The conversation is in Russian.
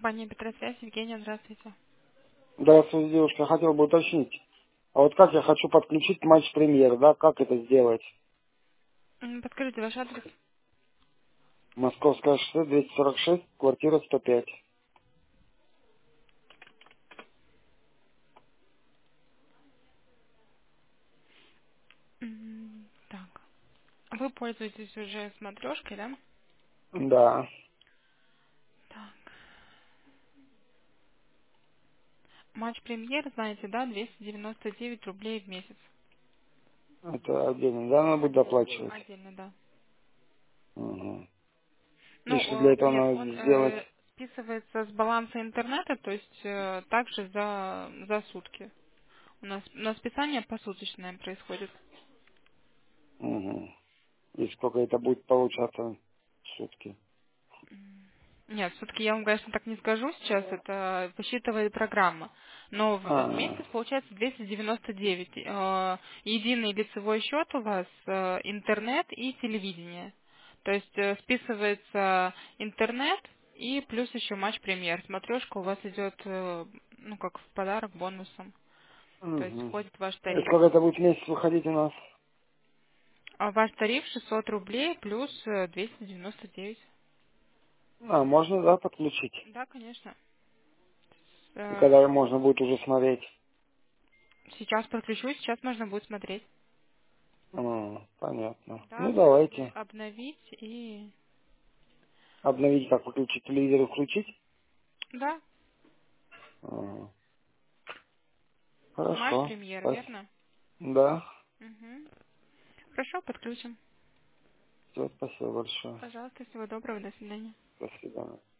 Компания Петросвязь, Евгения, здравствуйте. Здравствуйте, девушка. Я хотел бы уточнить. А вот как я хочу подключить матч премьер, да? Как это сделать? Подскажите ваш адрес. Московское шоссе, 246, квартира 105. Так. Вы пользуетесь уже смотрешкой, да? Да, Так. Матч премьер, знаете, да, 299 рублей в месяц. это отдельно, да, надо будет Отдельно. доплачивать? Отдельно, да. Угу. И Ну, что для этого нет, надо он сделать? списывается с баланса интернета, то есть также за сутки. У нас списание посуточное происходит. Угу. И сколько это будет получаться в сутки? Нет, все-таки я вам, конечно, так не скажу сейчас, это высчитывает программа. Но в А, месяц получается 299. Единый лицевой счет у вас, интернет и телевидение. То есть списывается интернет и плюс еще матч премьер. Смотрешка у вас идет, ну, как в подарок бонусом. То есть угу. входит в ваш И тариф. сколько это будет в месяц выходить у нас? А ваш тариф 600 рублей плюс 299. А, можно, да, подключить? Да, конечно. И Э, когда можно будет уже смотреть? Сейчас подключусь, сейчас можно будет смотреть. Понятно. Да, Ну, можете давайте. обновить и... Обновить, как выключить телевизор и включить? Да, Ага. матч Хорошо. премьер, Спасибо. верно? Да. Угу. Хорошо, подключим. Все, спасибо большое. Пожалуйста, всего доброго, до свидания. До свидания.